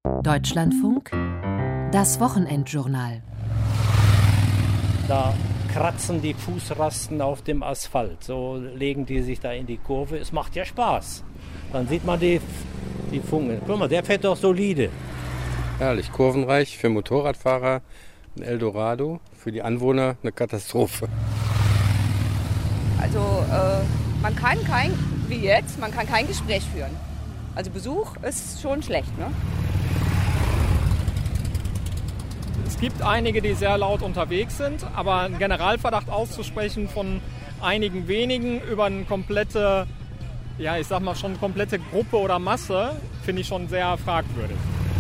Deutschlandfunk, das Wochenendjournal. Da kratzen die Fußrasten auf dem Asphalt, so legen die sich da in die Kurve. Es macht ja Spaß. Dann sieht man die Funken. Guck mal, der fährt doch solide. Herrlich, kurvenreich für Motorradfahrer, ein Eldorado, für die Anwohner eine Katastrophe. Also man kann kein Gespräch führen. Also Besuch ist schon schlecht, ne? Es gibt einige, die sehr laut unterwegs sind, aber einen Generalverdacht auszusprechen von einigen wenigen über eine komplette, komplette Gruppe oder Masse, finde ich schon sehr fragwürdig.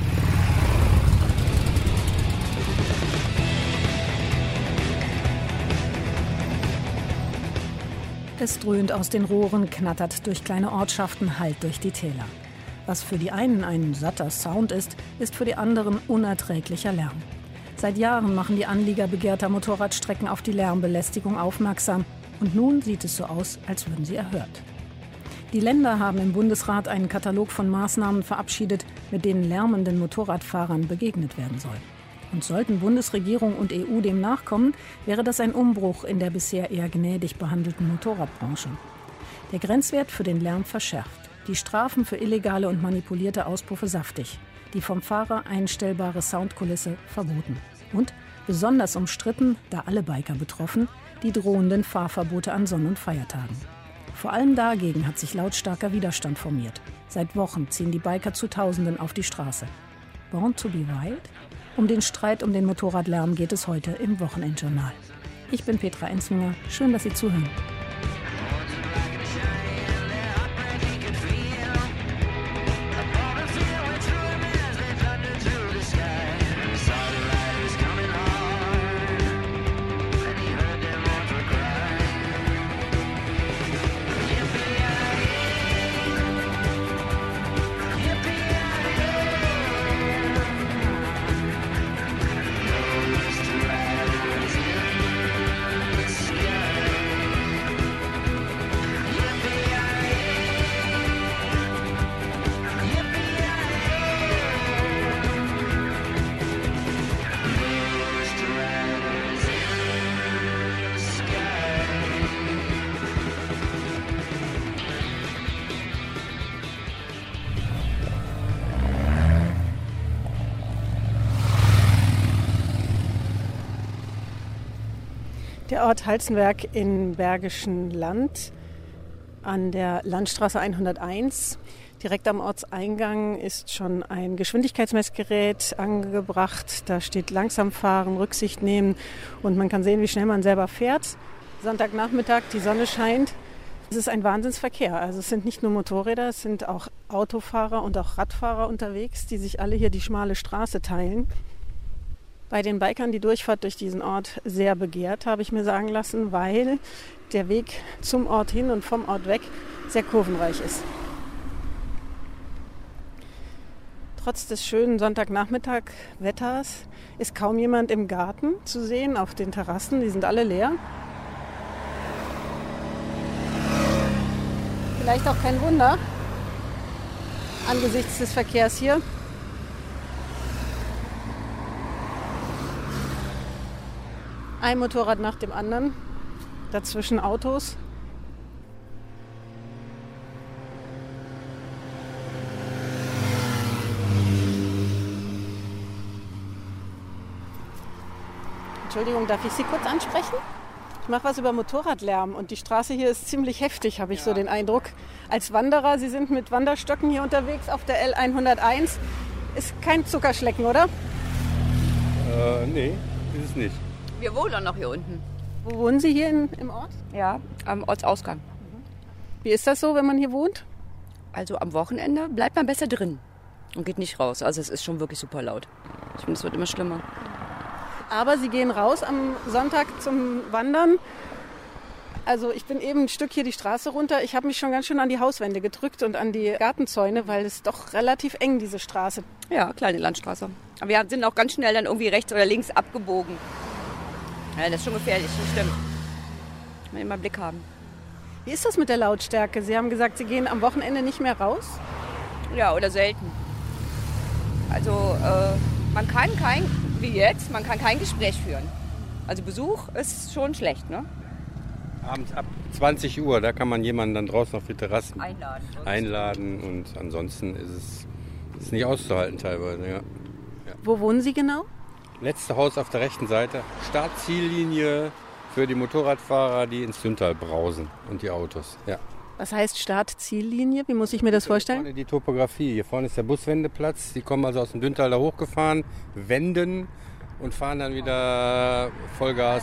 Es dröhnt aus den Rohren, knattert durch kleine Ortschaften, hallt durch die Täler. Was für die einen ein satter Sound ist, ist für die anderen unerträglicher Lärm. Seit Jahren machen die Anlieger begehrter Motorradstrecken auf die Lärmbelästigung aufmerksam. Und nun sieht es so aus, als würden sie erhört. Die Länder haben im Bundesrat einen Katalog von Maßnahmen verabschiedet, mit denen lärmenden Motorradfahrern begegnet werden soll. Und sollten Bundesregierung und EU dem nachkommen, wäre das ein Umbruch in der bisher eher gnädig behandelten Motorradbranche. Der Grenzwert für den Lärm verschärft, die Strafen für illegale und manipulierte Auspuffe saftig, die vom Fahrer einstellbare Soundkulisse verboten. Und, besonders umstritten, da alle Biker betroffen, die drohenden Fahrverbote an Sonn- und Feiertagen. Vor allem dagegen hat sich lautstarker Widerstand formiert. Seit Wochen ziehen die Biker zu Tausenden auf die Straße. Born to be Wild? Um den Streit um den Motorradlärm geht es heute im Wochenendjournal. Ich bin Petra Enzminger. Schön, dass Sie zuhören. Der Ort Halzenberg im Bergischen Land an der Landstraße 101. Direkt am Ortseingang ist schon ein Geschwindigkeitsmessgerät angebracht. Da steht langsam fahren, Rücksicht nehmen und man kann sehen, wie schnell man selber fährt. Sonntagnachmittag, die Sonne scheint. Es ist ein Wahnsinnsverkehr. Also es sind nicht nur Motorräder, es sind auch Autofahrer und auch Radfahrer unterwegs, die sich alle hier die schmale Straße teilen. Bei den Bikern die Durchfahrt durch diesen Ort sehr begehrt, habe ich mir sagen lassen, weil der Weg zum Ort hin und vom Ort weg sehr kurvenreich ist. Trotz des schönen Sonntagnachmittag-Wetters ist kaum jemand im Garten zu sehen, auf den Terrassen, die sind alle leer. Vielleicht auch kein Wunder angesichts des Verkehrs hier. Ein Motorrad nach dem anderen, dazwischen Autos. Entschuldigung, darf ich Sie kurz ansprechen? Ich mache was über Motorradlärm und die Straße hier ist ziemlich heftig, habe ich so den Eindruck. Als Wanderer, Sie sind mit Wanderstöcken hier unterwegs auf der L101. Ist kein Zuckerschlecken, oder? Nee, ist es nicht. Wir wohnen noch hier unten. Wo wohnen Sie hier im Ort? Ja, am Ortsausgang. Wie ist das so, wenn man hier wohnt? Also am Wochenende bleibt man besser drin und geht nicht raus. Also es ist schon wirklich super laut. Ich finde, es wird immer schlimmer. Aber Sie gehen raus am Sonntag zum Wandern. Also ich bin eben ein Stück hier die Straße runter. Ich habe mich schon ganz schön an die Hauswände gedrückt und an die Gartenzäune, weil es doch relativ eng, diese Straße. Ja, kleine Landstraße. Aber wir sind auch ganz schnell dann irgendwie rechts oder links abgebogen. Ja, das ist schon gefährlich, das stimmt. Muss man immer einen Blick haben. Wie ist das mit der Lautstärke? Sie haben gesagt, Sie gehen am Wochenende nicht mehr raus? Ja, oder selten. Also man kann kein Gespräch führen. Also Besuch ist schon schlecht, ne? Abends ab 20 Uhr, da kann man jemanden dann draußen auf die Terrassen Einladen. und ansonsten ist es nicht auszuhalten teilweise. Ja. Wo wohnen Sie genau? Letzte Haus auf der rechten Seite, Start-Ziellinie für die Motorradfahrer, die ins Süntal brausen und die Autos. Ja. Was heißt Start-Ziellinie? Wie muss ich mir das vorstellen? Hier vorne die Topografie. Hier vorne ist der Buswendeplatz. Die kommen also aus dem Düntal da hochgefahren, wenden und fahren dann wieder Vollgas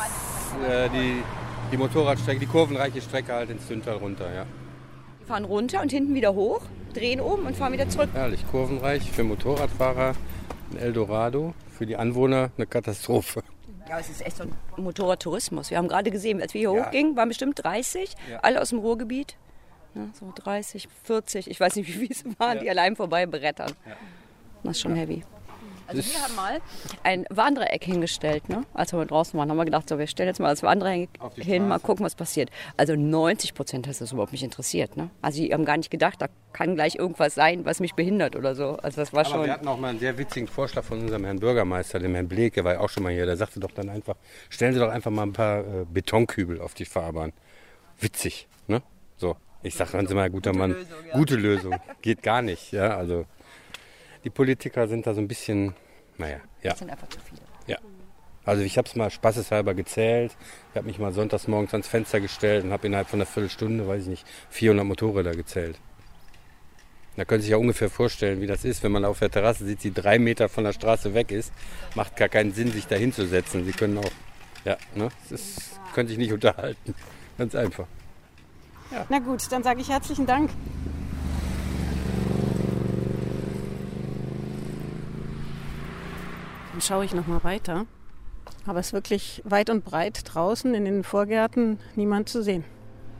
die Motorradstrecke, die kurvenreiche Strecke halt ins Düntal runter. Ja. Die fahren runter und hinten wieder hoch, drehen um und fahren wieder zurück. Herrlich, kurvenreich für Motorradfahrer, ein Eldorado, für die Anwohner eine Katastrophe. Ja, es ist echt so ein Motorradtourismus. Wir haben gerade gesehen, als wir hier hochgingen, waren bestimmt 30, alle aus dem Ruhrgebiet. Ja, so 30, 40, ich weiß nicht, wie viele es waren, die allein vorbei brettern. Ja. Das ist schon heavy. Also wir haben mal ein Warndreieck hingestellt, ne? Als wir draußen waren, haben wir gedacht, so, wir stellen jetzt mal das Warndreieck hin, mal gucken, was passiert. Also 90% hat das überhaupt nicht interessiert, ne? Also die haben gar nicht gedacht, da kann gleich irgendwas sein, was mich behindert oder so. Also das war aber wir hatten auch mal einen sehr witzigen Vorschlag von unserem Herrn Bürgermeister, dem Herrn Bleke, war ja auch schon mal hier. Der sagte doch dann einfach, stellen Sie doch einfach mal ein paar Betonkübel auf die Fahrbahn. Witzig, ne? So, ich sage, hören Sie mal, guter Mann, gute Lösung, geht gar nicht, ja, also die Politiker sind da so ein bisschen, naja, ja. Das sind einfach zu viele. Ja. Also ich habe es mal spaßeshalber gezählt. Ich habe mich mal sonntags morgens ans Fenster gestellt und habe innerhalb von einer Viertelstunde, weiß ich nicht, 400 Motorräder gezählt. Da können Sie sich ja ungefähr vorstellen, wie das ist, wenn man auf der Terrasse sieht, die 3 Meter von der Straße weg ist. Macht gar keinen Sinn, sich da hinzusetzen. Sie können auch, ja, ne, können sich nicht unterhalten. Ganz einfach. Ja. Na gut, dann sage ich herzlichen Dank. Dann schaue ich noch mal weiter. Aber es ist wirklich weit und breit draußen in den Vorgärten niemand zu sehen.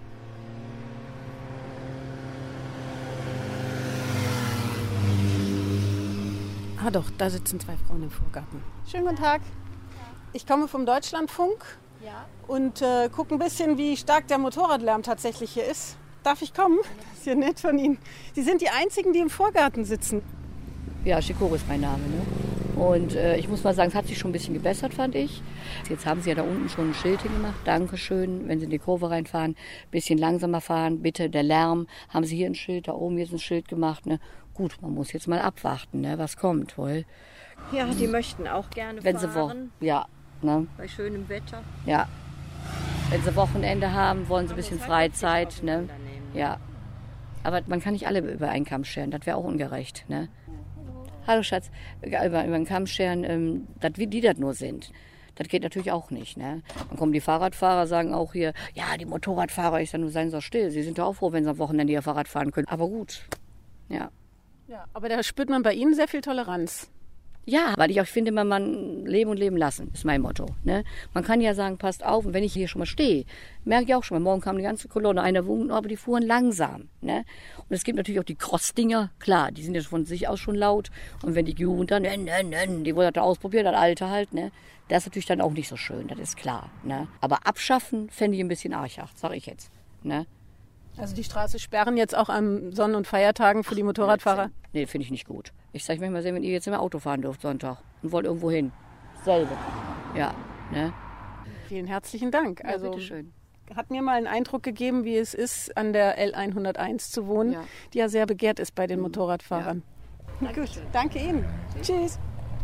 Ah doch, da sitzen 2 Frauen im Vorgarten. Schönen guten Tag. Ich komme vom Deutschlandfunk und gucke ein bisschen, wie stark der Motorradlärm tatsächlich hier ist. Darf ich kommen? Das ist ja nett von Ihnen. Sie sind die Einzigen, die im Vorgarten sitzen. Ja, Schikoro ist mein Name, ne? Und ich muss mal sagen, es hat sich schon ein bisschen gebessert, fand ich. Jetzt haben sie ja da unten schon ein Schild hingemacht. Dankeschön, wenn Sie in die Kurve reinfahren, ein bisschen langsamer fahren, bitte, der Lärm. Haben Sie hier ein Schild, da oben jetzt ein Schild gemacht, ne? Gut, man muss jetzt mal abwarten, ne? Was kommt wohl. Ja, die möchten auch gerne wenn fahren. Sie ja, ne? Bei schönem Wetter. Ja. Wenn Sie Wochenende haben, wollen Sie ein bisschen Freizeit, ne? Ja. Aber man kann nicht alle über einen Kamm scheren, das wäre auch ungerecht, ne? Hallo Schatz, über den Kamm scheren, wie die das nur sind. Das geht natürlich auch nicht. Ne? Dann kommen die Fahrradfahrer, sagen auch hier, ja, die Motorradfahrer, ich sage nur, seien Sie doch still. Sie sind doch auch froh, wenn Sie am Wochenende Ihr Fahrrad fahren können. Aber gut, ja. Ja, aber da spürt man bei Ihnen sehr viel Toleranz. Ja, weil ich auch finde, man leben und leben lassen, ist mein Motto. Ne? Man kann ja sagen, passt auf, und wenn ich hier schon mal stehe, merke ich auch schon mal, morgen kam die ganze Kolonne, einer wohnt, aber die fuhren langsam. Ne? Und es gibt natürlich auch die Cross-Dinger, klar, die sind ja von sich aus schon laut. Und wenn die Jugend dann, die wollen das ausprobieren, das Alte halt, ne? Das ist natürlich dann auch nicht so schön, das ist klar. Ne? Aber abschaffen fände ich ein bisschen archacht, sag ich jetzt. Ne? Also die Straße sperren jetzt auch an Sonn- und Feiertagen für die Motorradfahrer? Nee, finde ich nicht gut. Ich sage mir mal sehen, wenn ihr jetzt immer Auto fahren dürft Sonntag und wollt irgendwo hin. Selbe. Ja, ne? Vielen herzlichen Dank. Ja, also bitteschön. Hat mir mal einen Eindruck gegeben, wie es ist, an der L101 zu wohnen, die ja sehr begehrt ist bei den Motorradfahrern. Ja. Gut, danke Ihnen. Tschüss.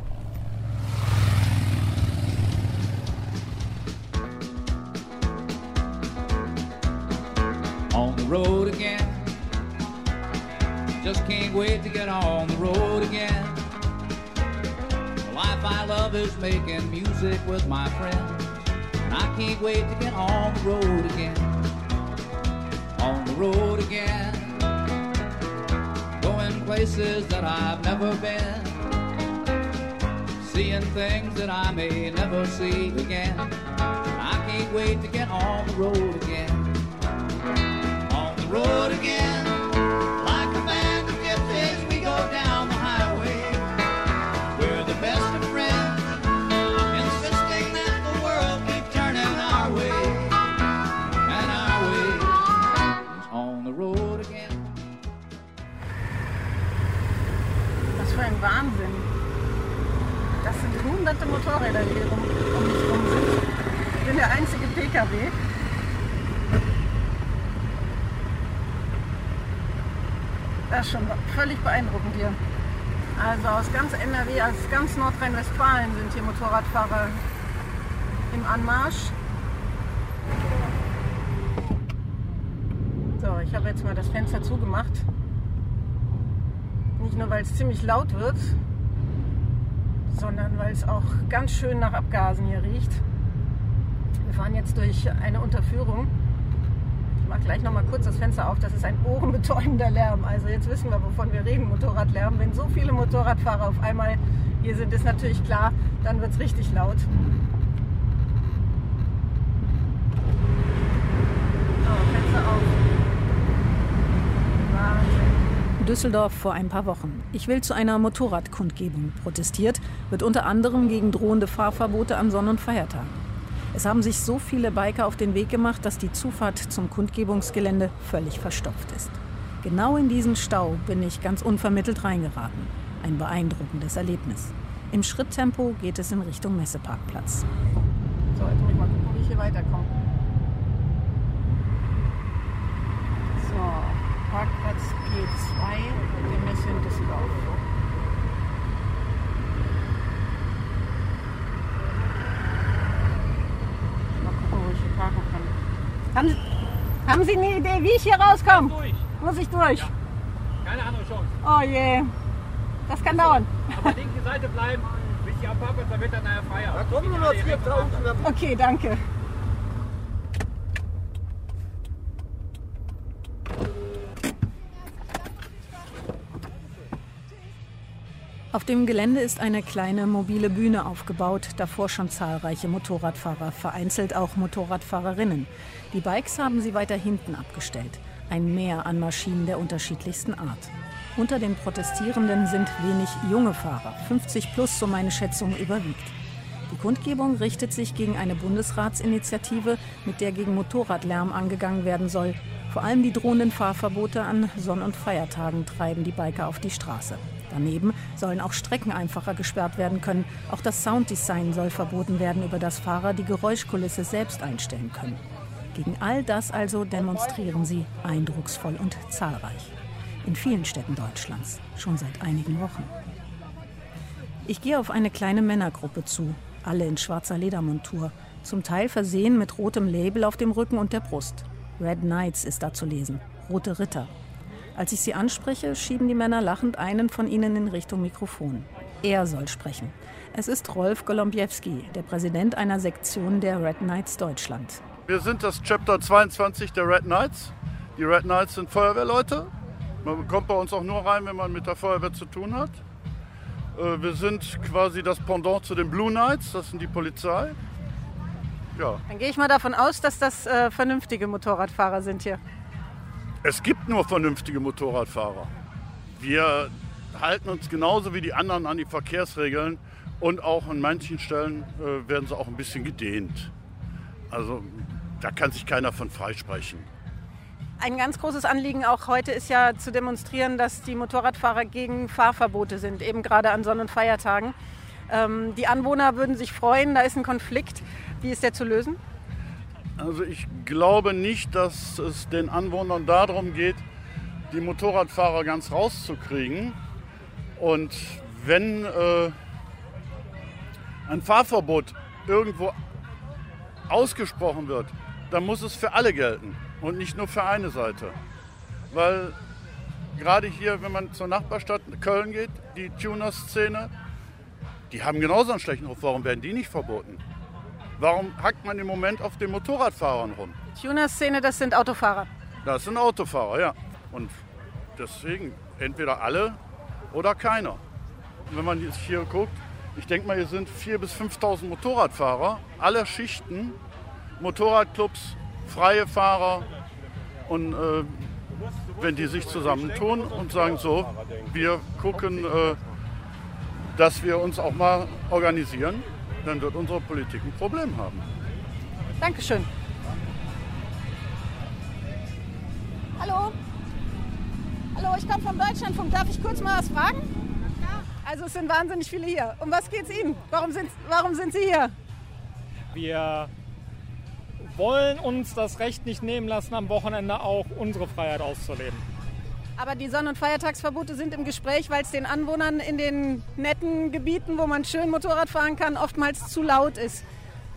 On the road again. Just can't wait to get on the road again. The life I love is making music with my friends. And I can't wait to get on the road again. On the road again. Going places that I've never been. Seeing things that I may never see again. And I can't wait to get on the road again. On the road again. Like a band of gypsies we go down the highway. We're the best of friends, insisting that the world keep turning our way. And our way is on the road again. Was für ein warmes Wahnsinn. Das sind hunderte Motorräder, die hier um mich rum sind. Ich bin der einzige PKW. Das ist schon völlig beeindruckend hier. Also aus ganz NRW, aus ganz Nordrhein-Westfalen sind hier Motorradfahrer im Anmarsch. So, ich habe jetzt mal das Fenster zugemacht. Nicht nur, weil es ziemlich laut wird, sondern weil es auch ganz schön nach Abgasen hier riecht. Wir fahren jetzt durch eine Unterführung. Ich mache gleich noch mal kurz das Fenster auf. Das ist ein ohrenbetäubender Lärm. Also jetzt wissen wir, wovon wir reden, Motorradlärm. Wenn so viele Motorradfahrer auf einmal hier sind, ist natürlich klar, dann wird es richtig laut. So, Fenster auf. Wahnsinn. Düsseldorf vor ein paar Wochen. Ich will zu einer Motorradkundgebung. Protestiert wird unter anderem gegen drohende Fahrverbote an Sonn- und Feiertagen. Es haben sich so viele Biker auf den Weg gemacht, dass die Zufahrt zum Kundgebungsgelände völlig verstopft ist. Genau in diesen Stau bin ich ganz unvermittelt reingeraten. Ein beeindruckendes Erlebnis. Im Schritttempo geht es in Richtung Messeparkplatz. So, jetzt muss ich mal gucken, wie ich hier weiterkomme. So, Parkplatz P2 der Messe in Düsseldorf. Haben Sie eine Idee, wie ich hier rauskomme? Muss ich durch? Ja. Keine andere Chance. Oh je, das kann dauern. Aber linke Seite bleiben, bis die am Parkplatz, da wird dann nachher Feier. Da kommen wir noch hier draußen. Okay, danke. Auf dem Gelände ist eine kleine mobile Bühne aufgebaut, davor schon zahlreiche Motorradfahrer, vereinzelt auch Motorradfahrerinnen. Die Bikes haben sie weiter hinten abgestellt. Ein Meer an Maschinen der unterschiedlichsten Art. Unter den Protestierenden sind wenig junge Fahrer, 50 plus, so meine Schätzung, überwiegt. Die Kundgebung richtet sich gegen eine Bundesratsinitiative, mit der gegen Motorradlärm angegangen werden soll. Vor allem die drohenden Fahrverbote an Sonn- und Feiertagen treiben die Biker auf die Straße. Daneben sollen auch Strecken einfacher gesperrt werden können. Auch das Sounddesign soll verboten werden, über das Fahrer die Geräuschkulisse selbst einstellen können. Gegen all das also demonstrieren sie eindrucksvoll und zahlreich. In vielen Städten Deutschlands, schon seit einigen Wochen. Ich gehe auf eine kleine Männergruppe zu, alle in schwarzer Ledermontur, zum Teil versehen mit rotem Label auf dem Rücken und der Brust. Red Knights ist da zu lesen, rote Ritter. Als ich sie anspreche, schieben die Männer lachend einen von ihnen in Richtung Mikrofon. Er soll sprechen. Es ist Rolf Golombiewski, der Präsident einer Sektion der Red Knights Deutschland. Wir sind das Chapter 22 der Red Knights. Die Red Knights sind Feuerwehrleute. Man kommt bei uns auch nur rein, wenn man mit der Feuerwehr zu tun hat. Wir sind quasi das Pendant zu den Blue Knights, das sind die Polizei. Ja. Dann gehe ich mal davon aus, dass das vernünftige Motorradfahrer sind hier. Es gibt nur vernünftige Motorradfahrer. Wir halten uns genauso wie die anderen an die Verkehrsregeln und auch an manchen Stellen werden sie auch ein bisschen gedehnt. Also da kann sich keiner von freisprechen. Ein ganz großes Anliegen auch heute ist ja zu demonstrieren, dass die Motorradfahrer gegen Fahrverbote sind, eben gerade an Sonn- und Feiertagen. Die Anwohner würden sich freuen, da ist ein Konflikt. Wie ist der zu lösen? Also ich glaube nicht, dass es den Anwohnern darum geht, die Motorradfahrer ganz rauszukriegen. Und wenn ein Fahrverbot irgendwo ausgesprochen wird, dann muss es für alle gelten und nicht nur für eine Seite. Weil gerade hier, wenn man zur Nachbarstadt Köln geht, die Tuner-Szene, die haben genauso einen schlechten Ruf. Warum werden die nicht verboten? Warum hackt man im Moment auf den Motorradfahrern rum? Tuner-Szene, das sind Autofahrer. Das sind Autofahrer, ja. Und deswegen entweder alle oder keiner. Und wenn man jetzt hier guckt, ich denke mal, hier sind 4.000 bis 5.000 Motorradfahrer, alle Schichten, Motorradclubs, freie Fahrer. Und wenn die sich zusammentun und sagen so, wir gucken, dass wir uns auch mal organisieren, dann wird unsere Politik ein Problem haben. Dankeschön. Hallo. Hallo, ich komme vom Deutschlandfunk. Darf ich kurz mal was fragen? Also es sind wahnsinnig viele hier. Um was geht's Ihnen? Warum sind Sie hier? Wir wollen uns das Recht nicht nehmen lassen, am Wochenende auch unsere Freiheit auszuleben. Aber die Sonn- und Feiertagsverbote sind im Gespräch, weil es den Anwohnern in den netten Gebieten, wo man schön Motorrad fahren kann, oftmals zu laut ist.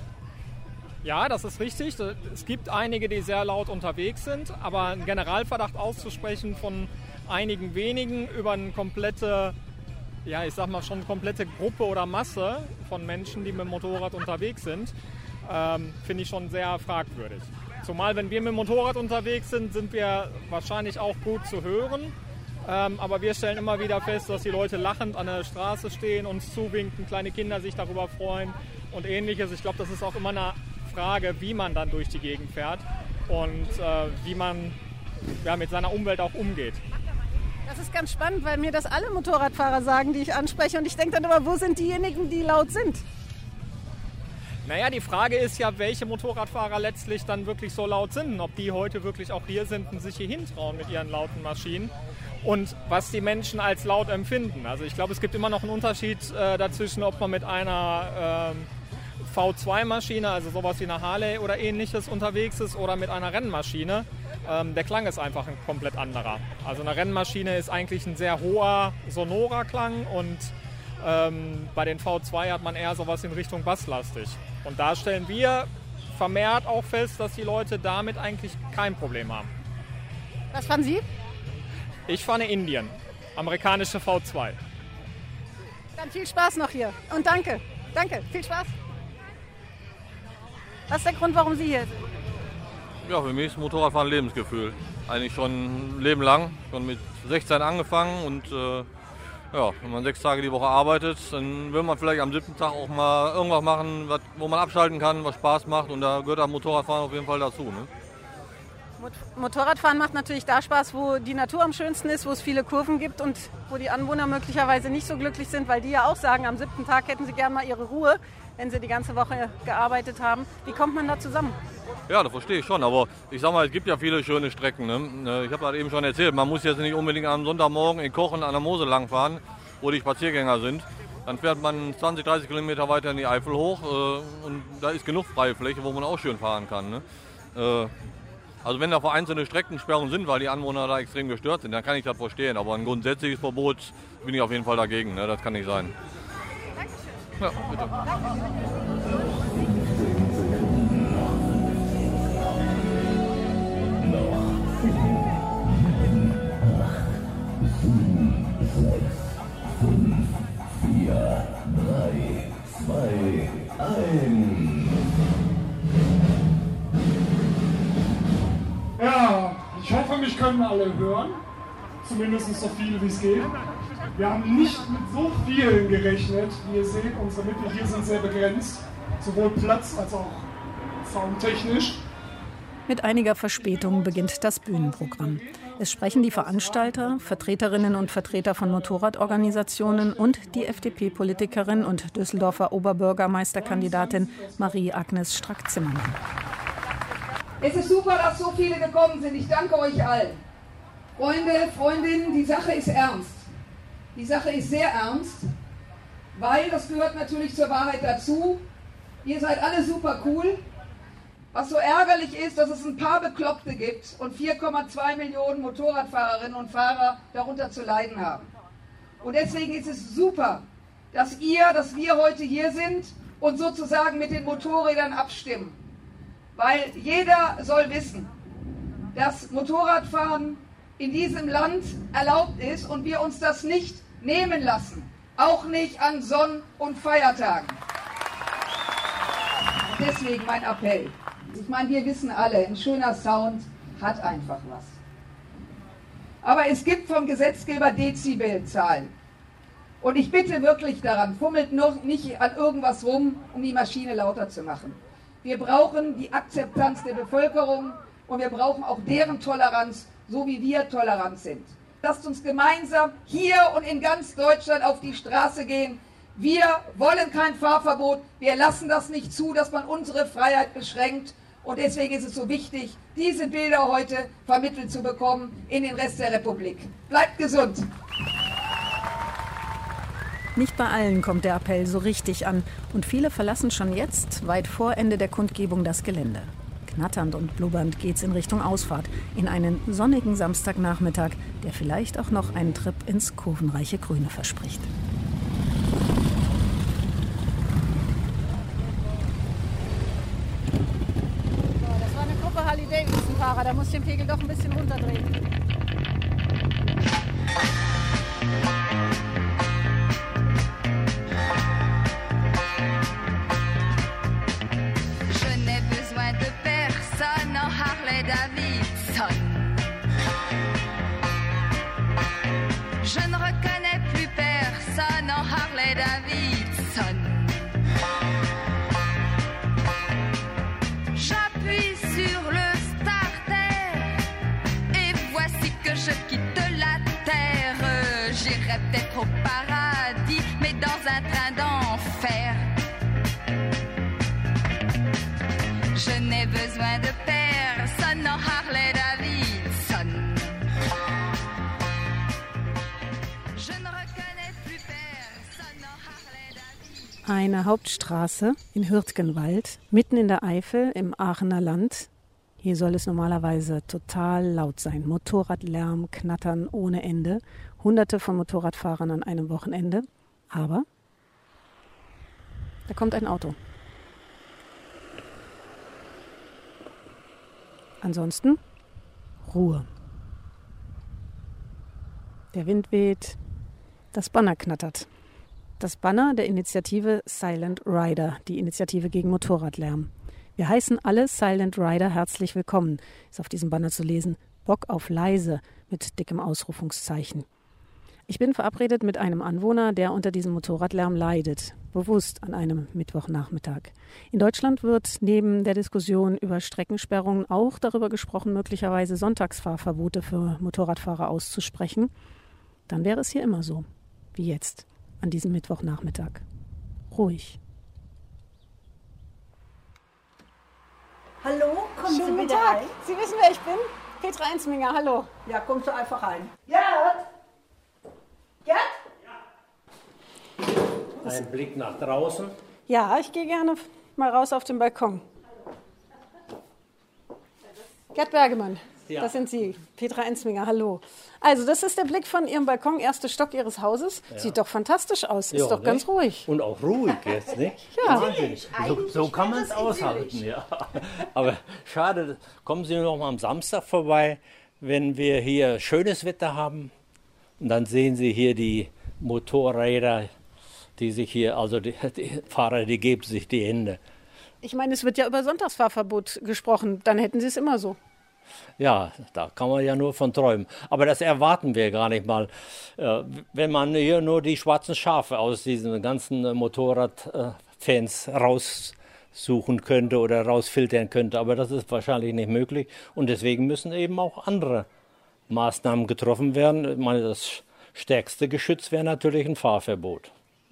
Ja, das ist richtig. Es gibt einige, die sehr laut unterwegs sind, aber einen Generalverdacht auszusprechen von einigen wenigen über eine komplette, ja, ich sag mal schon komplette Gruppe oder Masse von Menschen, die mit dem Motorrad unterwegs sind, finde ich schon sehr fragwürdig. Zumal, wenn wir mit dem Motorrad unterwegs sind, sind wir wahrscheinlich auch gut zu hören. Aber wir stellen immer wieder fest, dass die Leute lachend an der Straße stehen, uns zuwinken, kleine Kinder sich darüber freuen und Ähnliches. Ich glaube, das ist auch immer eine Frage, wie man dann durch die Gegend fährt und wie man mit seiner Umwelt auch umgeht. Das ist ganz spannend, weil mir das alle Motorradfahrer sagen, die ich anspreche. Und ich denke dann immer, wo sind diejenigen, die laut sind? Naja, die Frage ist ja, welche Motorradfahrer letztlich dann wirklich so laut sind. Ob die heute wirklich auch hier sind und sich hier hintrauen mit ihren lauten Maschinen. Und was die Menschen als laut empfinden. Also ich glaube, es gibt immer noch einen Unterschied dazwischen, ob man mit einer V2-Maschine, also sowas wie eine Harley oder Ähnliches unterwegs ist oder mit einer Rennmaschine. Der Klang ist einfach ein komplett anderer. Also eine Rennmaschine ist eigentlich ein sehr hoher, sonorer Klang und bei den V2 hat man eher sowas in Richtung basslastig. Und da stellen wir vermehrt auch fest, dass die Leute damit eigentlich kein Problem haben. Was fahren Sie? Ich fahre eine Indien, amerikanische V2. Dann viel Spaß noch hier und danke. Danke, viel Spaß. Was ist der Grund, warum Sie hier sind? Ja, für mich ist Motorradfahren ein Lebensgefühl. Eigentlich schon ein Leben lang, schon mit 16 angefangen und ja, wenn man 6 Tage die Woche arbeitet, dann will man vielleicht am 7. Tag auch mal irgendwas machen, wo man abschalten kann, was Spaß macht und da gehört das Motorradfahren auf jeden Fall dazu. Ne? Motorradfahren macht natürlich da Spaß, wo die Natur am schönsten ist, wo es viele Kurven gibt und wo die Anwohner möglicherweise nicht so glücklich sind, weil die ja auch sagen, am 7. Tag hätten sie gerne mal ihre Ruhe, wenn sie die ganze Woche gearbeitet haben. Wie kommt man da zusammen? Ja, das verstehe ich schon, aber ich sag mal, es gibt ja viele schöne Strecken. Ne? Ich habe das eben schon erzählt, man muss jetzt nicht unbedingt am Sonntagmorgen in Kochen an der Mosel langfahren, wo die Spaziergänger sind. Dann fährt man 20, 30 Kilometer weiter in die Eifel hoch und da ist genug freie Fläche, wo man auch schön fahren kann. Ne? Also wenn da vereinzelte Streckensperrungen sind, weil die Anwohner da extrem gestört sind, dann kann ich das verstehen. Aber ein grundsätzliches Verbot bin ich auf jeden Fall dagegen. Ne? Das kann nicht sein. Dankeschön. Ja, bitte. Ja, ich hoffe, mich können alle hören. Zumindest so viele, wie es geht. Wir haben nicht mit so vielen gerechnet. Wie ihr seht, unsere Mittel hier sind sehr begrenzt. Sowohl Platz als auch soundtechnisch. Mit einiger Verspätung beginnt das Bühnenprogramm. Es sprechen die Veranstalter, Vertreterinnen und Vertreter von Motorradorganisationen und die FDP-Politikerin und Düsseldorfer Oberbürgermeisterkandidatin Marie-Agnes Strack-Zimmermann. Es ist super, dass so viele gekommen sind. Ich danke euch allen. Freunde, Freundinnen, die Sache ist ernst. Die Sache ist sehr ernst, weil das gehört natürlich zur Wahrheit dazu. Ihr seid alle super cool. Was so ärgerlich ist, dass es ein paar Bekloppte gibt und 4,2 Millionen Motorradfahrerinnen und Fahrer darunter zu leiden haben. Und deswegen ist es super, dass wir heute hier sind und sozusagen mit den Motorrädern abstimmen. Weil jeder soll wissen, dass Motorradfahren in diesem Land erlaubt ist und wir uns das nicht nehmen lassen. Auch nicht an Sonn- und Feiertagen. Deswegen mein Appell. Ich meine, wir wissen alle, ein schöner Sound hat einfach was. Aber es gibt vom Gesetzgeber Dezibelzahlen. Und ich bitte wirklich daran, fummelt noch nicht an irgendwas rum, um die Maschine lauter zu machen. Wir brauchen die Akzeptanz der Bevölkerung und wir brauchen auch deren Toleranz, so wie wir tolerant sind. Lasst uns gemeinsam hier und in ganz Deutschland auf die Straße gehen. Wir wollen kein Fahrverbot. Wir lassen das nicht zu, dass man unsere Freiheit beschränkt. Und deswegen ist es so wichtig, diese Bilder heute vermittelt zu bekommen in den Rest der Republik. Bleibt gesund! Nicht bei allen kommt der Appell so richtig an und viele verlassen schon jetzt, weit vor Ende der Kundgebung, das Gelände. Knatternd und blubbernd geht's in Richtung Ausfahrt, in einen sonnigen Samstagnachmittag, der vielleicht auch noch einen Trip ins kurvenreiche Grüne verspricht. Das war eine Gruppe Harley-Davidson-Fahrer, da muss ich den Pegel doch ein bisschen runterdrehen. Davidson. Je ne reconnais plus personne en Harley Davidson. J'appuie sur le starter et voici que je quitte la terre. J'irai peut-être au paradis, mais dans un train d'enfer. Je n'ai besoin de personne en Harley Davidson. Je ne reconnais plus personne en Harley Davidson. Eine Hauptstraße in Hürtgenwald, mitten in der Eifel im Aachener Land. Hier soll es normalerweise total laut sein. Motorradlärm, Knattern ohne Ende. Hunderte von Motorradfahrern an einem Wochenende. Aber da kommt ein Auto. Ansonsten Ruhe. Der Wind weht, das Banner knattert. Das Banner der Initiative Silent Rider, die Initiative gegen Motorradlärm. Wir heißen alle Silent Rider herzlich willkommen, ist auf diesem Banner zu lesen. Bock auf leise mit dickem Ausrufungszeichen. Ich bin verabredet mit einem Anwohner, der unter diesem Motorradlärm leidet, bewusst an einem Mittwochnachmittag. In Deutschland wird neben der Diskussion über Streckensperrungen auch darüber gesprochen, möglicherweise Sonntagsfahrverbote für Motorradfahrer auszusprechen. Dann wäre es hier immer so, wie jetzt, an diesem Mittwochnachmittag. Ruhig. Hallo, kommen Sie Schönen bitte Tag. rein. Sie wissen, wer ich bin? Petra Ensminger, hallo. Ja, kommst du einfach rein. Gerd? Gerd? Ein Blick nach draußen. Ja, ich gehe gerne mal raus auf den Balkon. Gerd Bergemann, Ja. Das sind Sie. Petra Ensminger, hallo. Also, das ist der Blick von Ihrem Balkon, erster Stock Ihres Hauses. Ja. Sieht doch fantastisch aus. Ist Ja, doch ganz ne? ruhig. Und auch ruhig jetzt, nicht? Ja. Wahnsinn. So kann man es aushalten, ja. Aber schade, kommen Sie noch mal am Samstag vorbei, wenn wir hier schönes Wetter haben. Und dann sehen Sie hier die Motorräder, die sich hier, also die Fahrer, die geben sich die Hände. Ich meine, es wird ja über Sonntagsfahrverbot gesprochen. Dann hätten Sie es immer so. Ja, da kann man ja nur von träumen. Aber das erwarten wir gar nicht mal. Wenn man hier nur die schwarzen Schafe aus diesen ganzen Motorradfans raussuchen könnte oder rausfiltern könnte. Aber das ist wahrscheinlich nicht möglich. Und deswegen müssen eben auch andere Maßnahmen getroffen werden. Ich meine, das stärkste Geschütz wäre natürlich ein Fahrverbot.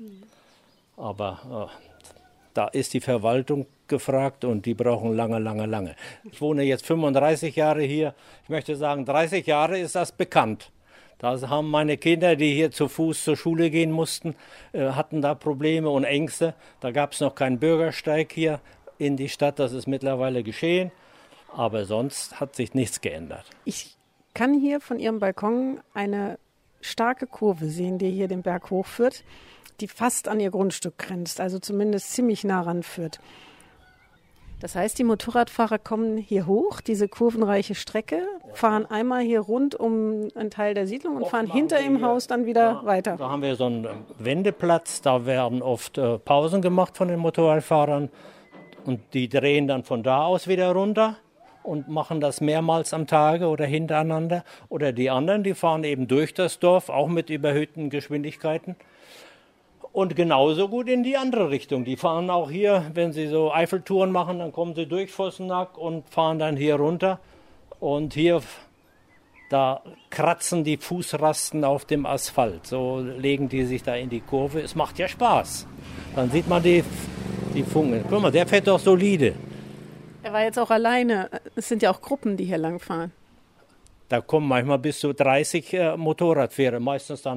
Aber da ist die Verwaltung gefragt und die brauchen lange. Ich wohne jetzt 35 Jahre hier. Ich möchte sagen, 30 Jahre ist das bekannt. Da haben meine Kinder, die hier zu Fuß zur Schule gehen mussten, hatten da Probleme und Ängste. Da gab es noch keinen Bürgersteig hier in die Stadt. Das ist mittlerweile geschehen. Aber sonst hat sich nichts geändert. Ich kann hier von Ihrem Balkon eine starke Kurve sehen, die hier den Berg hochführt, die fast an Ihr Grundstück grenzt, also zumindest ziemlich nah ranführt. Das heißt, die Motorradfahrer kommen hier hoch, diese kurvenreiche Strecke, fahren einmal hier rund um einen Teil der Siedlung und fahren hinter im Haus dann wieder weiter. Da haben wir so einen Wendeplatz, da werden oft Pausen gemacht von den Motorradfahrern und die drehen dann von da aus wieder runter und machen das mehrmals am Tage oder hintereinander. Oder die anderen, die fahren eben durch das Dorf, auch mit überhöhten Geschwindigkeiten. Und genauso gut in die andere Richtung. Die fahren auch hier, wenn sie so Eiffeltouren machen, dann kommen sie durch Vossenack und fahren dann hier runter. Und hier, da kratzen die Fußrasten auf dem Asphalt. So legen die sich da in die Kurve. Es macht ja Spaß. Dann sieht man die Funken. Guck mal, der fährt doch solide. Er war jetzt auch alleine. Es sind ja auch Gruppen, die hier langfahren. Da kommen manchmal bis zu 30 Motorradfähre. Meistens dann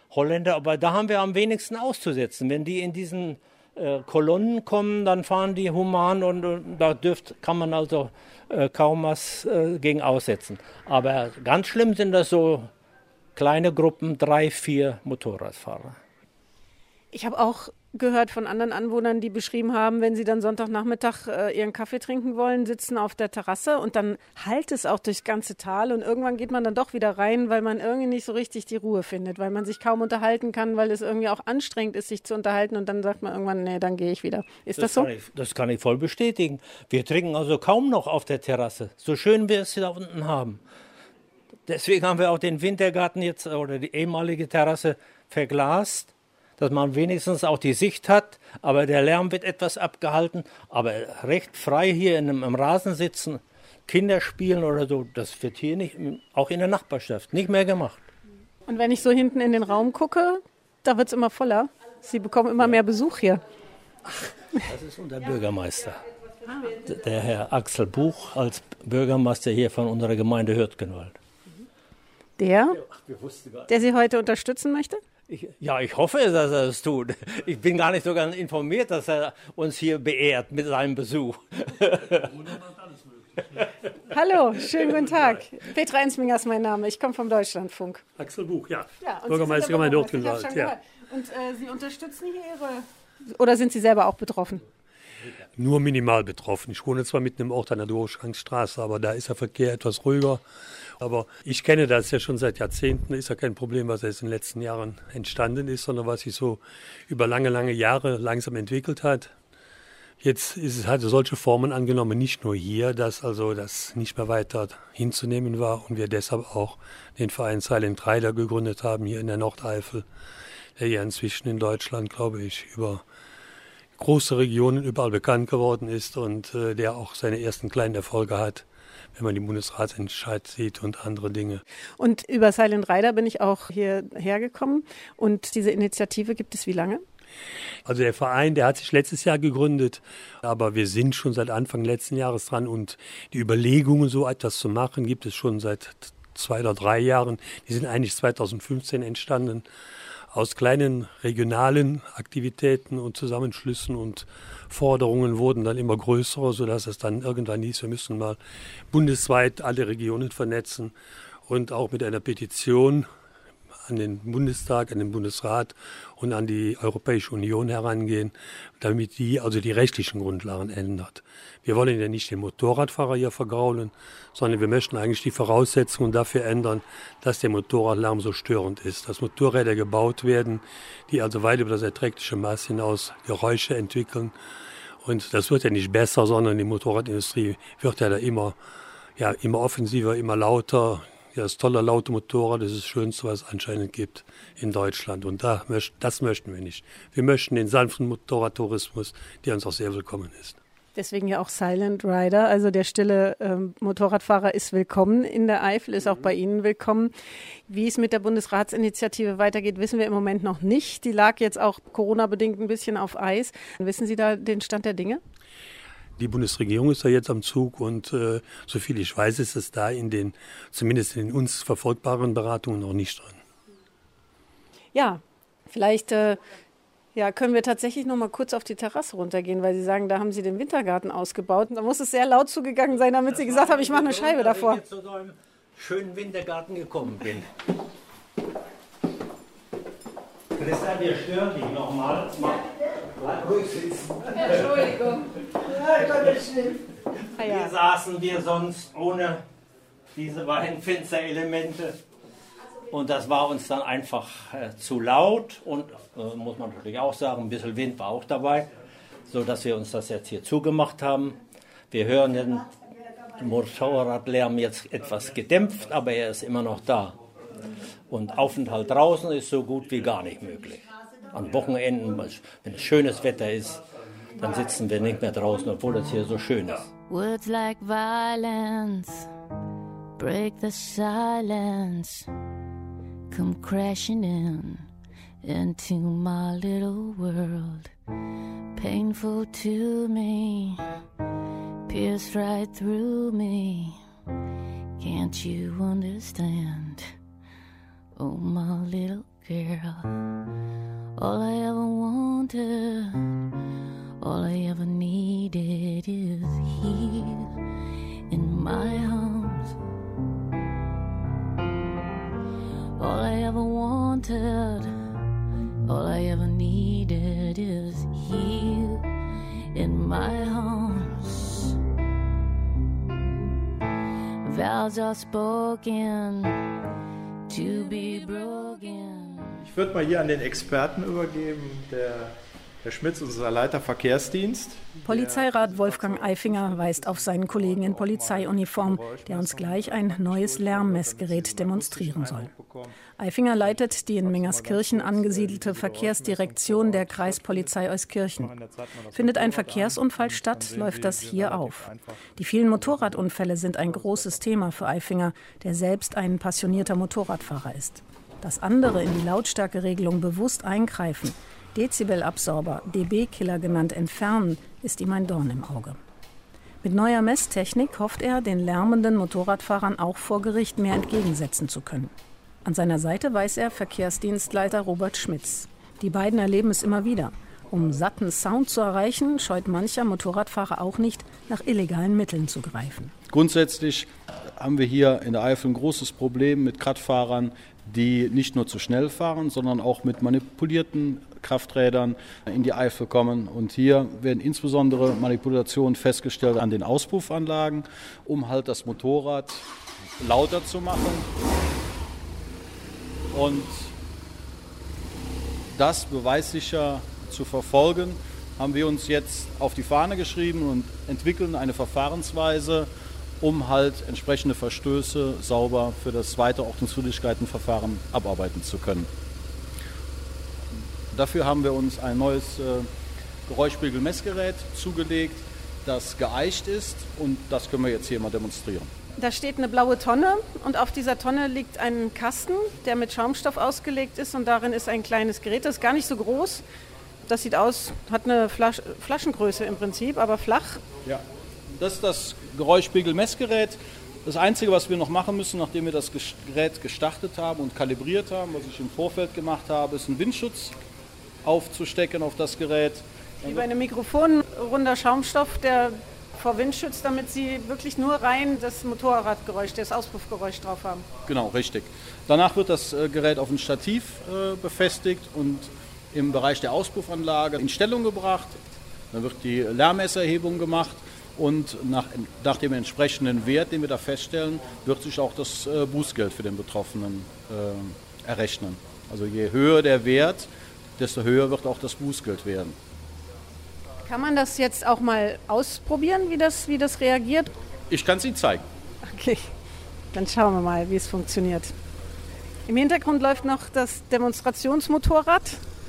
Holländer, aber da haben wir am wenigsten auszusetzen. Wenn die in diesen Kolonnen kommen, dann fahren die human und da kann man also kaum was gegen aussetzen. Aber ganz schlimm sind das so kleine Gruppen, 3, 4 Motorradfahrer. Ich habe auch gehört von anderen Anwohnern, die beschrieben haben, wenn sie dann Sonntagnachmittag ihren Kaffee trinken wollen, sitzen auf der Terrasse und dann hallt es auch durchs ganze Tal und irgendwann geht man dann doch wieder rein, weil man irgendwie nicht so richtig die Ruhe findet, weil man sich kaum unterhalten kann, weil es irgendwie auch anstrengend ist, sich zu unterhalten und dann sagt man irgendwann, nee, dann gehe ich wieder. Ist das so? Das kann ich voll bestätigen. Wir trinken also kaum noch auf der Terrasse, so schön wir es da unten haben. Deswegen haben wir auch den Wintergarten jetzt oder die ehemalige Terrasse verglast, dass man wenigstens auch die Sicht hat, aber der Lärm wird etwas abgehalten. Aber recht frei hier im Rasen sitzen, Kinder spielen oder so, das wird hier nicht, auch in der Nachbarschaft, nicht mehr gemacht. Und wenn ich so hinten in den Raum gucke, da wird es immer voller. Sie bekommen immer mehr Besuch hier. Das ist unser Bürgermeister, der Herr Axel Buch als Bürgermeister hier von unserer Gemeinde Hürtgenwald. Der Sie heute unterstützen möchte? Ich hoffe, dass er es tut. Ich bin gar nicht so ganz informiert, dass er uns hier beehrt mit seinem Besuch. Hallo, schönen guten Tag. Petra Ensminger ist mein Name. Ich komme vom Deutschlandfunk. Axel Buch, ja. Bürgermeister Gemeinde Hürtgenwald, ja. Und Sie unterstützen hier oder sind Sie selber auch betroffen? Nur minimal betroffen. Ich wohne zwar mitten im Ort an der Durchgangsstraße, aber da ist der Verkehr etwas ruhiger. Aber ich kenne das ja schon seit Jahrzehnten. Ist ja kein Problem, was jetzt in den letzten Jahren entstanden ist, sondern was sich so über lange, lange Jahre langsam entwickelt hat. Jetzt hat es solche Formen angenommen, nicht nur hier, dass also das nicht mehr weiter hinzunehmen war und wir deshalb auch den Verein Silent Rider gegründet haben hier in der Nordeifel, der ja inzwischen in Deutschland, glaube ich, über große Regionen überall bekannt geworden ist und der auch seine ersten kleinen Erfolge hat, wenn man die Bundesratsentscheid sieht und andere Dinge. Und über Silent Rider bin ich auch hierher gekommen. Und diese Initiative gibt es wie lange? Also der Verein, der hat sich letztes Jahr gegründet, aber wir sind schon seit Anfang letzten Jahres dran und die Überlegungen, so etwas zu machen, gibt es schon seit 2 oder 3 Jahren. Die sind eigentlich 2015 entstanden. Aus kleinen regionalen Aktivitäten und Zusammenschlüssen und Forderungen wurden dann immer größer, sodass es dann irgendwann hieß, wir müssen mal bundesweit alle Regionen vernetzen und auch mit einer Petition an den Bundestag, an den Bundesrat und an die Europäische Union herangehen, damit die also die rechtlichen Grundlagen ändert. Wir wollen ja nicht den Motorradfahrer hier vergraulen, sondern wir möchten eigentlich die Voraussetzungen dafür ändern, dass der Motorradlärm so störend ist. Dass Motorräder gebaut werden, die also weit über das erträgliche Maß hinaus Geräusche entwickeln. Und das wird ja nicht besser, sondern die Motorradindustrie wird ja da immer offensiver, immer lauter. Ja, das tolle laute Motorrad, das ist das Schönste, was es anscheinend gibt in Deutschland. Und das möchten wir nicht. Wir möchten den sanften Motorradtourismus, der uns auch sehr willkommen ist. Deswegen ja auch Silent Rider, also der stille Motorradfahrer ist willkommen in der Eifel, ist auch bei Ihnen willkommen. Wie es mit der Bundesratsinitiative weitergeht, wissen wir im Moment noch nicht. Die lag jetzt auch Corona-bedingt ein bisschen auf Eis. Wissen Sie da den Stand der Dinge? Die Bundesregierung ist da jetzt am Zug und soviel ich weiß, ist es da zumindest in uns verfolgbaren Beratungen noch nicht drin. Ja, vielleicht können wir tatsächlich noch mal kurz auf die Terrasse runtergehen, weil Sie sagen, da haben Sie den Wintergarten ausgebaut. Da muss es sehr laut zugegangen sein, damit Sie gesagt haben, ich mache eine Scheibe davor. Dass ich jetzt zu so einem schönen Wintergarten gekommen bin. Christa, wir stören dich nochmal. Bleib ruhig sitzen. Entschuldigung. Hier saßen wir sonst ohne diese beiden Fensterelemente. Und das war uns dann einfach zu laut. Und muss man natürlich auch sagen, ein bisschen Wind war auch dabei, sodass wir uns das jetzt hier zugemacht haben. Wir hören den Motorradlärm jetzt etwas gedämpft, aber er ist immer noch da. Und Aufenthalt draußen ist so gut wie gar nicht möglich. An Wochenenden, wenn es schönes Wetter ist, dann sitzen wir nicht mehr draußen, obwohl es hier so schön ist. Words like violence break the silence, come crashing into my little world. Painful to me, pierced right through me. Can't you understand? Oh, my little girl. All I ever wanted, all I ever needed is here in my arms. All I ever wanted, all I ever needed is here in my arms. Vows are spoken to be broken. Ich würde mal hier an den Experten übergeben, der Herr Schmitz, unser Leiter Verkehrsdienst. Polizeirat Wolfgang Eifinger weist auf seinen Kollegen in Polizeiuniform, der uns gleich ein neues Lärmmessgerät demonstrieren soll. Eifinger leitet die in Mengerskirchen angesiedelte Verkehrsdirektion der Kreispolizei Euskirchen. Findet ein Verkehrsunfall statt, läuft das hier auf. Die vielen Motorradunfälle sind ein großes Thema für Eifinger, der selbst ein passionierter Motorradfahrer ist. Dass andere in die Lautstärkeregelung bewusst eingreifen, Dezibelabsorber, dB-Killer genannt, entfernen, ist ihm ein Dorn im Auge. Mit neuer Messtechnik hofft er, den lärmenden Motorradfahrern auch vor Gericht mehr entgegensetzen zu können. An seiner Seite weiß er Verkehrsdienstleiter Robert Schmitz. Die beiden erleben es immer wieder. Um satten Sound zu erreichen, scheut mancher Motorradfahrer auch nicht, nach illegalen Mitteln zu greifen. Grundsätzlich haben wir hier in der Eifel ein großes Problem mit Radfahrern, die nicht nur zu schnell fahren, sondern auch mit manipulierten Krafträdern in die Eifel kommen. Und hier werden insbesondere Manipulationen festgestellt an den Auspuffanlagen, um halt das Motorrad lauter zu machen. Und das beweissicher zu verfolgen, haben wir uns jetzt auf die Fahne geschrieben und entwickeln eine Verfahrensweise, um halt entsprechende Verstöße sauber für das weitere Ordnungswidrigkeitenverfahren abarbeiten zu können. Dafür haben wir uns ein neues Geräuschspiegelmessgerät zugelegt, das geeicht ist, und das können wir jetzt hier mal demonstrieren. Da steht eine blaue Tonne und auf dieser Tonne liegt ein Kasten, der mit Schaumstoff ausgelegt ist, und darin ist ein kleines Gerät, das ist gar nicht so groß. Das sieht aus, hat eine Flaschengröße im Prinzip, aber flach. Ja. Das ist das Geräuschspiegelmessgerät. Das Einzige, was wir noch machen müssen, nachdem wir das Gerät gestartet haben und kalibriert haben, was ich im Vorfeld gemacht habe, ist einen Windschutz aufzustecken auf das Gerät. Wie bei einem Mikrofon, runder Schaumstoff, der vor Wind schützt, damit Sie wirklich nur rein das Motorradgeräusch, das Auspuffgeräusch drauf haben. Genau, richtig. Danach wird das Gerät auf ein Stativ befestigt und im Bereich der Auspuffanlage in Stellung gebracht. Dann wird die Lärmmesserhebung gemacht. Und nach dem entsprechenden Wert, den wir da feststellen, wird sich auch das Bußgeld für den Betroffenen errechnen. Also je höher der Wert, desto höher wird auch das Bußgeld werden. Kann man das jetzt auch mal ausprobieren, wie das reagiert? Ich kann es Ihnen zeigen. Okay, dann schauen wir mal, wie es funktioniert. Im Hintergrund läuft noch das Demonstrationsmotorrad.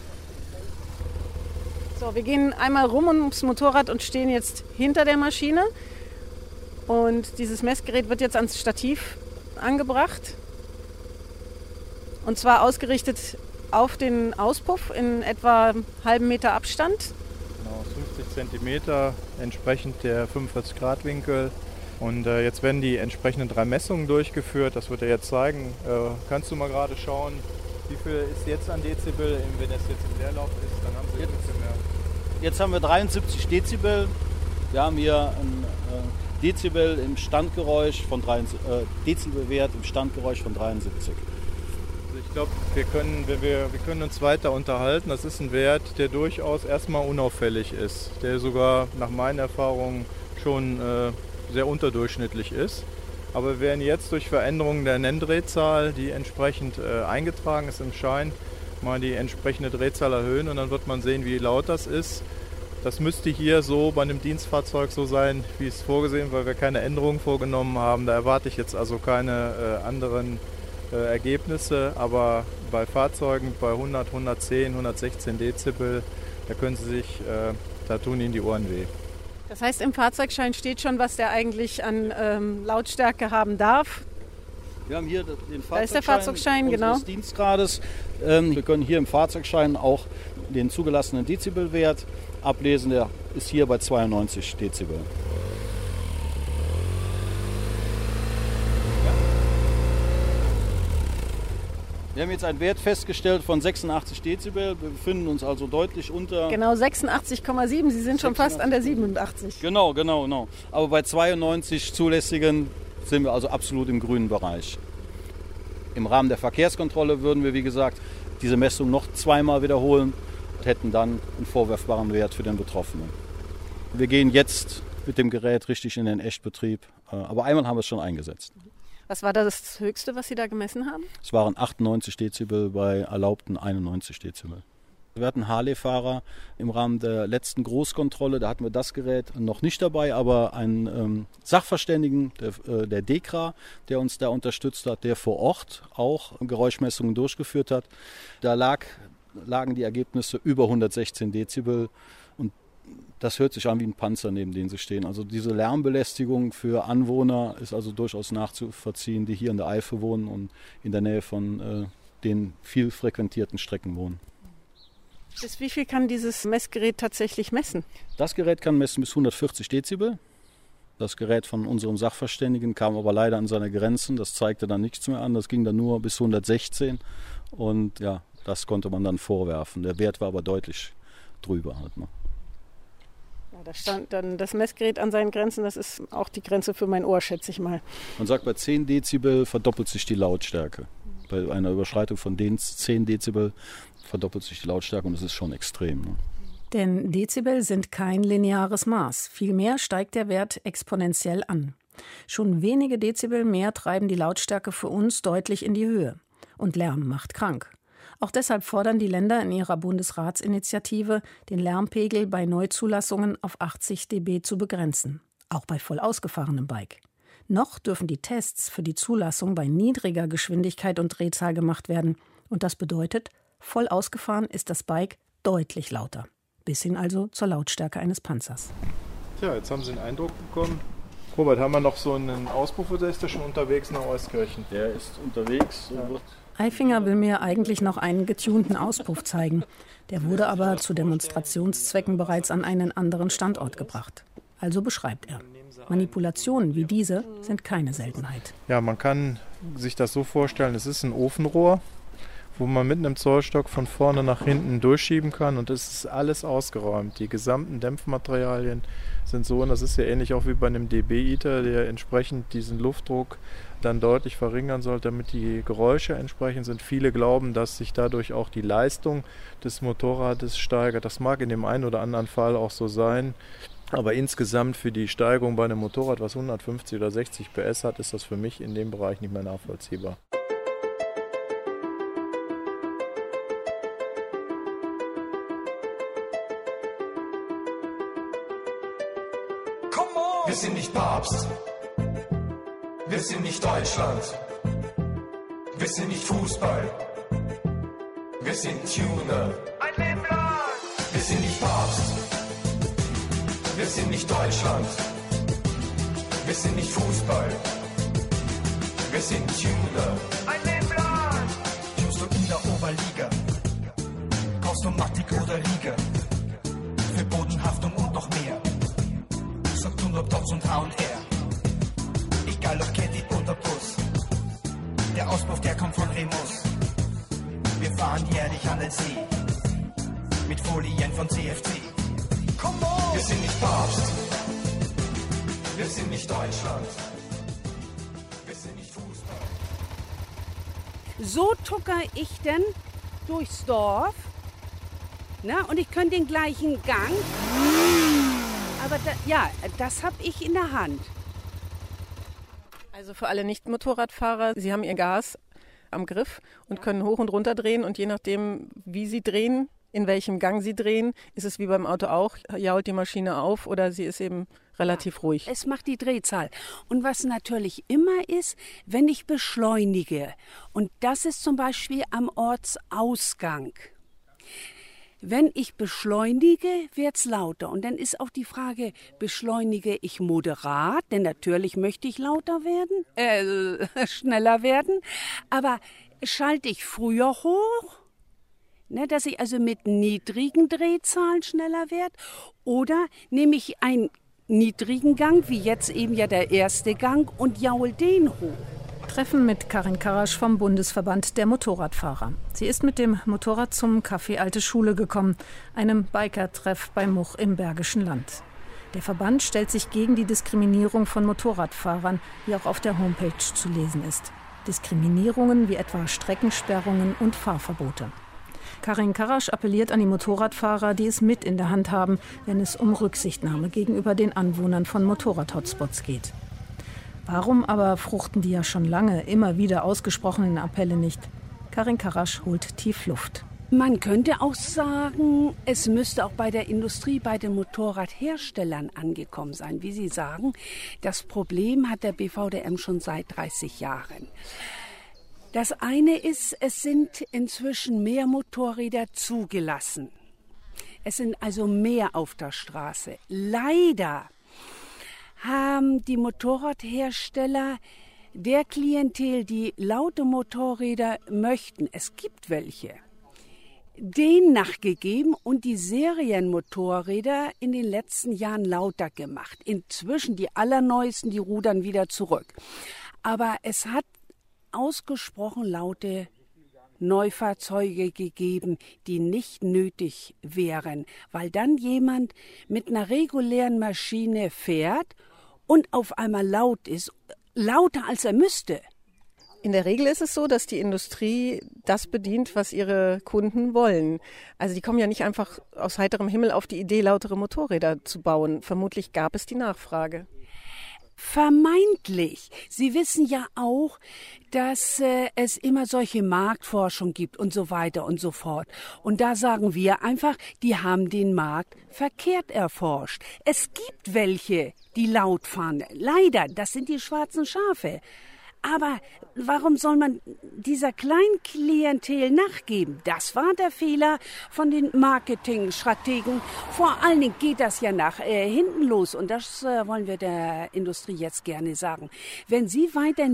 So, wir gehen einmal rum ums Motorrad und stehen jetzt hinter der Maschine. Und dieses Messgerät wird jetzt ans Stativ angebracht. Und zwar ausgerichtet auf den Auspuff in etwa einem halben Meter Abstand. Genau, 50 Zentimeter, entsprechend der 45-Grad-Winkel. Und jetzt werden die entsprechenden 3 Messungen durchgeführt. Das wird er jetzt zeigen. Kannst du mal gerade schauen, wie viel ist jetzt an Dezibel, wenn das jetzt im Leerlauf ist, dann haben Sie ein bisschen mehr. Jetzt haben wir 73 Dezibel. Wir haben hier ein Dezibel im Standgeräusch von Dezibelwert im Standgeräusch von 73. Ich glaube, wir können uns weiter unterhalten. Das ist ein Wert, der durchaus erstmal unauffällig ist, der sogar nach meinen Erfahrungen schon sehr unterdurchschnittlich ist. Aber wir werden jetzt durch Veränderungen der Nenndrehzahl, die entsprechend eingetragen ist im Schein, mal die entsprechende Drehzahl erhöhen, und dann wird man sehen, wie laut das ist. Das müsste hier so bei einem Dienstfahrzeug so sein, wie es vorgesehen, weil wir keine Änderungen vorgenommen haben. Da erwarte ich jetzt also keine anderen Ergebnisse, aber bei Fahrzeugen bei 100, 110, 116 Dezibel, da tun Ihnen die Ohren weh. Das heißt, im Fahrzeugschein steht schon, was der eigentlich an Lautstärke haben darf. Wir haben hier den da ist der Fahrzeugschein, genau. Des Dienstgrades. Wir können hier im Fahrzeugschein auch den zugelassenen Dezibelwert ablesen. Der ist hier bei 92 Dezibel. Wir haben jetzt einen Wert festgestellt von 86 Dezibel. Wir befinden uns also deutlich unter... Genau, 86,7. Sie sind schon fast an der 87. Genau. Aber bei 92 zulässigen sind wir also absolut im grünen Bereich. Im Rahmen der Verkehrskontrolle würden wir, wie gesagt, diese Messung noch zweimal wiederholen und hätten dann einen vorwerfbaren Wert für den Betroffenen. Wir gehen jetzt mit dem Gerät richtig in den Echtbetrieb, aber einmal haben wir es schon eingesetzt. Was war das Höchste, was Sie da gemessen haben? Es waren 98 Dezibel bei erlaubten 91 Dezibel. Wir hatten Harley-Fahrer im Rahmen der letzten Großkontrolle, da hatten wir das Gerät noch nicht dabei, aber einen Sachverständigen, der DEKRA, der uns da unterstützt hat, der vor Ort auch Geräuschmessungen durchgeführt hat. Da lagen die Ergebnisse über 116 Dezibel und das hört sich an wie ein Panzer, neben dem sie stehen. Also diese Lärmbelästigung für Anwohner ist also durchaus nachzuvollziehen, die hier in der Eifel wohnen und in der Nähe von den viel frequentierten Strecken wohnen. Bis wie viel kann dieses Messgerät tatsächlich messen? Das Gerät kann messen bis 140 Dezibel. Das Gerät von unserem Sachverständigen kam aber leider an seine Grenzen. Das zeigte dann nichts mehr an. Das ging dann nur bis 116. Und ja, das konnte man dann vorwerfen. Der Wert war aber deutlich drüber halt, ne? Ja, da stand dann das Messgerät an seinen Grenzen. Das ist auch die Grenze für mein Ohr, schätze ich mal. Man sagt, bei 10 Dezibel verdoppelt sich die Lautstärke. Bei einer Überschreitung von 10 Dezibel verdoppelt sich die Lautstärke und das ist schon extrem. Ne? Denn Dezibel sind kein lineares Maß. Vielmehr steigt der Wert exponentiell an. Schon wenige Dezibel mehr treiben die Lautstärke für uns deutlich in die Höhe. Und Lärm macht krank. Auch deshalb fordern die Länder in ihrer Bundesratsinitiative, den Lärmpegel bei Neuzulassungen auf 80 dB zu begrenzen. Auch bei voll ausgefahrenem Bike. Noch dürfen die Tests für die Zulassung bei niedriger Geschwindigkeit und Drehzahl gemacht werden. Und das bedeutet, voll ausgefahren ist das Bike deutlich lauter. Bis hin also zur Lautstärke eines Panzers. Tja, jetzt haben Sie einen Eindruck bekommen. Robert, haben wir noch so einen Auspuff oder ist der schon unterwegs nach Euskirchen? Der ist unterwegs. Ja. Eifinger will mir eigentlich noch einen getunten Auspuff zeigen. Der wurde aber zu Demonstrationszwecken bereits an einen anderen Standort gebracht. Also beschreibt er. Manipulationen wie diese sind keine Seltenheit. Ja, man kann sich das so vorstellen, es ist ein Ofenrohr, wo man mit einem Zollstock von vorne nach hinten durchschieben kann und es ist alles ausgeräumt. Die gesamten Dämpfmaterialien sind so, und das ist ja ähnlich auch wie bei einem dB-Iter, der entsprechend diesen Luftdruck dann deutlich verringern soll, damit die Geräusche entsprechend sind. Viele glauben, dass sich dadurch auch die Leistung des Motorrades steigert. Das mag in dem einen oder anderen Fall auch so sein. Aber insgesamt für die Steigerung bei einem Motorrad, was 150 oder 60 PS hat, ist das für mich in dem Bereich nicht mehr nachvollziehbar. Wir sind nicht Papst, wir sind nicht Deutschland, wir sind nicht Fußball, wir sind Tuner. Ein Leben lang! Wir sind nicht Papst, wir sind nicht Deutschland, wir sind nicht Fußball, wir sind Tuner. Ein Leben lang! Tunst du in der Oberliga, brauchst du Matic oder Liga, für Bodenhaftung und noch mehr. Sag du nur Dots und H&R. Egal ob Caddy oder Bus. Der Auspuff, der kommt von Remus. Wir fahren jährlich an den See. Mit Folien von CFC. Come on! Wir sind nicht Papst. Wir sind nicht Deutschland. Wir sind nicht Fußball. So tucker ich denn durchs Dorf. Na, und ich könnte den gleichen Gang. Aber das habe ich in der Hand. Also für alle Nicht-Motorradfahrer, sie haben ihr Gas am Griff und können hoch und runter drehen. Und je nachdem, wie sie drehen, in welchem Gang sie drehen, ist es wie beim Auto auch, jault die Maschine auf oder sie ist eben relativ ruhig. Es macht die Drehzahl. Und was natürlich immer ist, wenn ich beschleunige. Und das ist zum Beispiel am Ortsausgang. Wenn ich beschleunige, wird's lauter. Und dann ist auch die Frage, beschleunige ich moderat? Denn natürlich möchte ich lauter werden, schneller werden. Aber schalte ich früher hoch, ne, dass ich also mit niedrigen Drehzahlen schneller werde? Oder nehme ich einen niedrigen Gang, wie jetzt eben ja der erste Gang, und jaul den hoch? Treffen mit Karin Karasch vom Bundesverband der Motorradfahrer. Sie ist mit dem Motorrad zum Café Alte Schule gekommen, einem Biker-Treff bei Much im Bergischen Land. Der Verband stellt sich gegen die Diskriminierung von Motorradfahrern, wie auch auf der Homepage zu lesen ist. Diskriminierungen wie etwa Streckensperrungen und Fahrverbote. Karin Karasch appelliert an die Motorradfahrer, die es mit in der Hand haben, wenn es um Rücksichtnahme gegenüber den Anwohnern von Motorrad-Hotspots geht. Warum aber fruchten die ja schon lange immer wieder ausgesprochenen Appelle nicht? Karin Karasch holt tief Luft. Man könnte auch sagen, es müsste auch bei der Industrie, bei den Motorradherstellern angekommen sein. Wie Sie sagen, das Problem hat der BVDM schon seit 30 Jahren. Das eine ist, es sind inzwischen mehr Motorräder zugelassen. Es sind also mehr auf der Straße. Leider haben die Motorradhersteller der Klientel, die laute Motorräder möchten, es gibt welche, denen nachgegeben und die Serienmotorräder in den letzten Jahren lauter gemacht. Inzwischen die allerneuesten, die rudern wieder zurück. Aber es hat ausgesprochen laute Neufahrzeuge gegeben, die nicht nötig wären, weil dann jemand mit einer regulären Maschine fährt und auf einmal laut ist, lauter als er müsste. In der Regel ist es so, dass die Industrie das bedient, was ihre Kunden wollen. Also die kommen ja nicht einfach aus heiterem Himmel auf die Idee, lautere Motorräder zu bauen. Vermutlich gab es die Nachfrage. Vermeintlich. Sie wissen ja auch, dass es immer solche Marktforschung gibt und so weiter und so fort. Und da sagen wir einfach, die haben den Markt verkehrt erforscht. Es gibt welche, die laut fahren. Leider, das sind die schwarzen Schafe. Aber warum soll man dieser Kleinklientel nachgeben? Das war der Fehler von den Marketingstrategen. Vor allen Dingen geht das ja nach hinten los. Und das wollen wir der Industrie jetzt gerne sagen. Wenn Sie weiterhin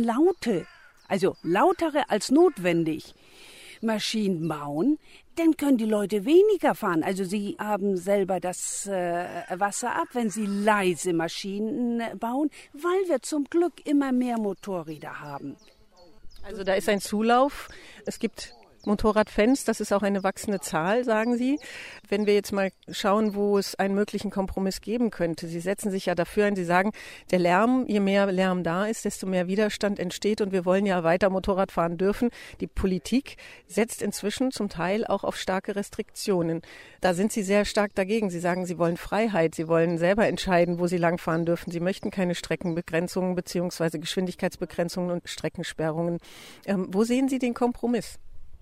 lautere als notwendig Maschinen bauen, dann können die Leute weniger fahren. Also sie haben selber das Wasser ab, wenn sie leise Maschinen bauen, weil wir zum Glück immer mehr Motorräder haben. Also da ist ein Zulauf. Es gibt Motorradfans, das ist auch eine wachsende Zahl, sagen Sie. Wenn wir jetzt mal schauen, wo es einen möglichen Kompromiss geben könnte. Sie setzen sich ja dafür ein, Sie sagen, der Lärm, je mehr Lärm da ist, desto mehr Widerstand entsteht und wir wollen ja weiter Motorrad fahren dürfen. Die Politik setzt inzwischen zum Teil auch auf starke Restriktionen. Da sind Sie sehr stark dagegen. Sie sagen, Sie wollen Freiheit, Sie wollen selber entscheiden, wo Sie langfahren dürfen. Sie möchten keine Streckenbegrenzungen bzw. Geschwindigkeitsbegrenzungen und Streckensperrungen. Wo sehen Sie den Kompromiss?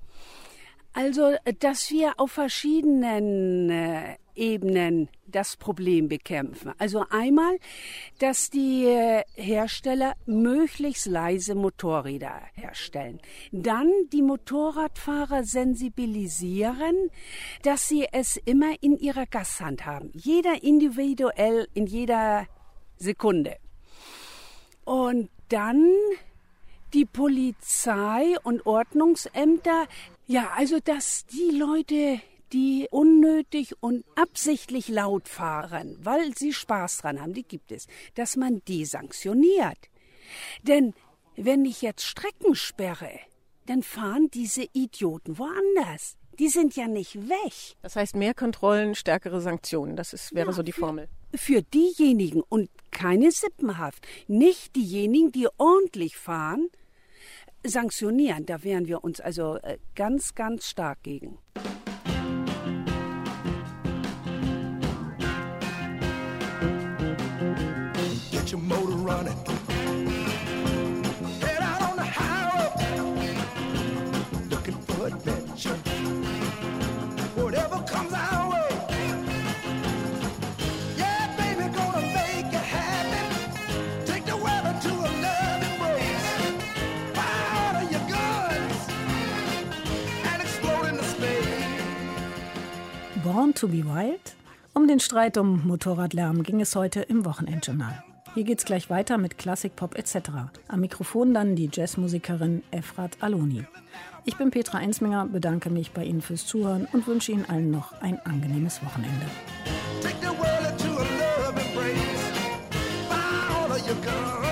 Also, dass wir auf verschiedenen Ebenen das Problem bekämpfen. Also einmal, dass die Hersteller möglichst leise Motorräder herstellen. Dann die Motorradfahrer sensibilisieren, dass sie es immer in ihrer Gasthand haben. Jeder individuell in jeder Sekunde. Und dann die Polizei und Ordnungsämter. Ja, also dass die Leute, die unnötig und absichtlich laut fahren, weil sie Spaß dran haben, die gibt es, dass man die sanktioniert. Denn wenn ich jetzt Strecken sperre, dann fahren diese Idioten woanders. Die sind ja nicht weg. Das heißt, mehr Kontrollen, stärkere Sanktionen, wäre so die Formel. Für diejenigen und keine Sippenhaft, nicht diejenigen, die ordentlich fahren, sanktionieren. Da wehren wir uns also ganz, ganz stark gegen. Get your motor running. Head out on the highway. Looking for adventure. Whatever comes our way. Yeah, baby, gonna make you happy. Take the weather to a love embrace. Fire all of your guns and explode in the space. Born to be Wild? Um den Streit um Motorradlärm ging es heute im Wochenendjournal. Hier geht's gleich weiter mit Klassik, Pop etc. Am Mikrofon dann die Jazzmusikerin Efrat Aloni. Ich bin Petra Ensminger, bedanke mich bei Ihnen fürs Zuhören und wünsche Ihnen allen noch ein angenehmes Wochenende. Take the world to a love embrace. Fire all of your guns.